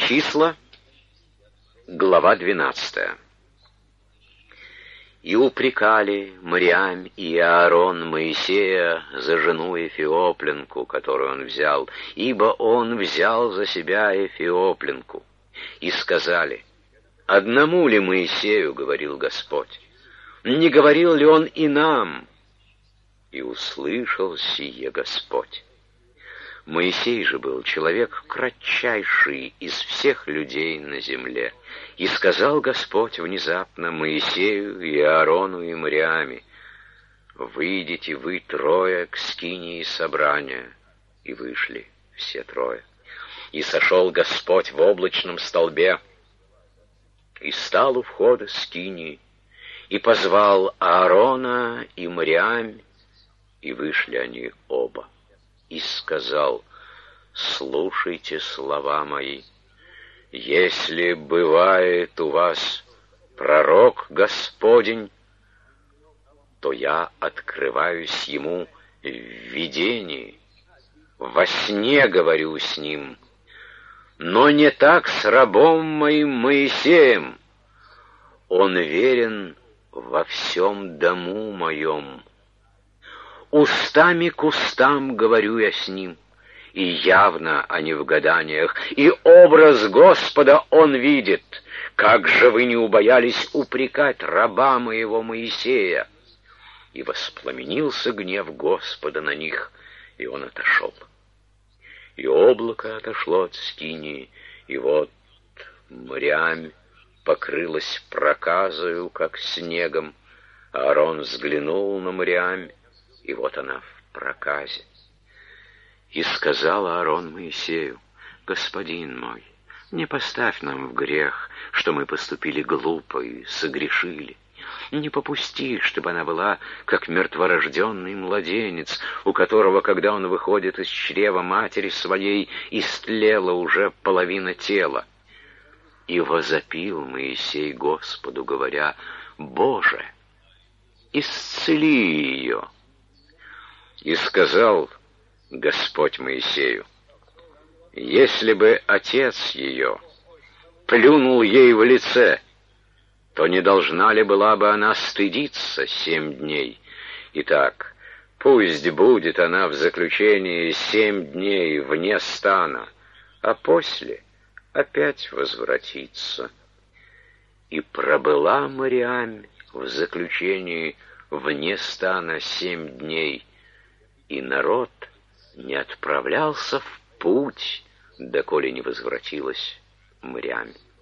Числа, глава 12. «И упрекали Мириам и Аарон Моисея за жену Эфиопленку, которую он взял, ибо он взял за себя Эфиопленку. И сказали: одному ли Моисею говорил Господь? Не говорил ли он и нам? И услышал сие Господь. Моисей же был человек кратчайший из всех людей на земле. И сказал Господь внезапно Моисею и Аарону и Мириаме: выйдите вы трое к скинии собрания. И вышли все трое. И сошел Господь в облачном столбе, и стал у входа скинии, и позвал Аарона и Мириам, и вышли они оба. И сказал: слушайте слова мои. Если бывает у вас пророк Господень, то я открываюсь ему в видении, во сне говорю с ним, но не так с рабом моим Моисеем. Он верен во всем дому моем. Устами к устам говорю я с ним, и явно, а не в гаданиях, и образ Господа он видит. Как же вы не убоялись упрекать раба моего Моисея? И воспламенился гнев Господа на них, и он отошел. И облако отошло от скинии, и вот Мириам покрылась проказою, как снегом. Аарон взглянул на Мириам, и вот она в проказе. И сказал Аарон Моисею: господин мой, не поставь нам в грех, что мы поступили глупо и согрешили. Не попусти, чтобы она была, как мертворожденный младенец, у которого, когда он выходит из чрева матери своей, истлела уже половина тела. И возопил Моисей Господу, говоря: Боже, исцели ее. И сказал Господь Моисею: если бы отец ее плюнул ей в лице, то не должна ли была бы она стыдиться 7 дней? Итак, пусть будет она в заключении 7 дней вне стана, а после опять возвратится. И пробыла Мириам в заключении вне стана 7 дней, и народ не отправлялся в путь, доколе не возвратилась Мириам.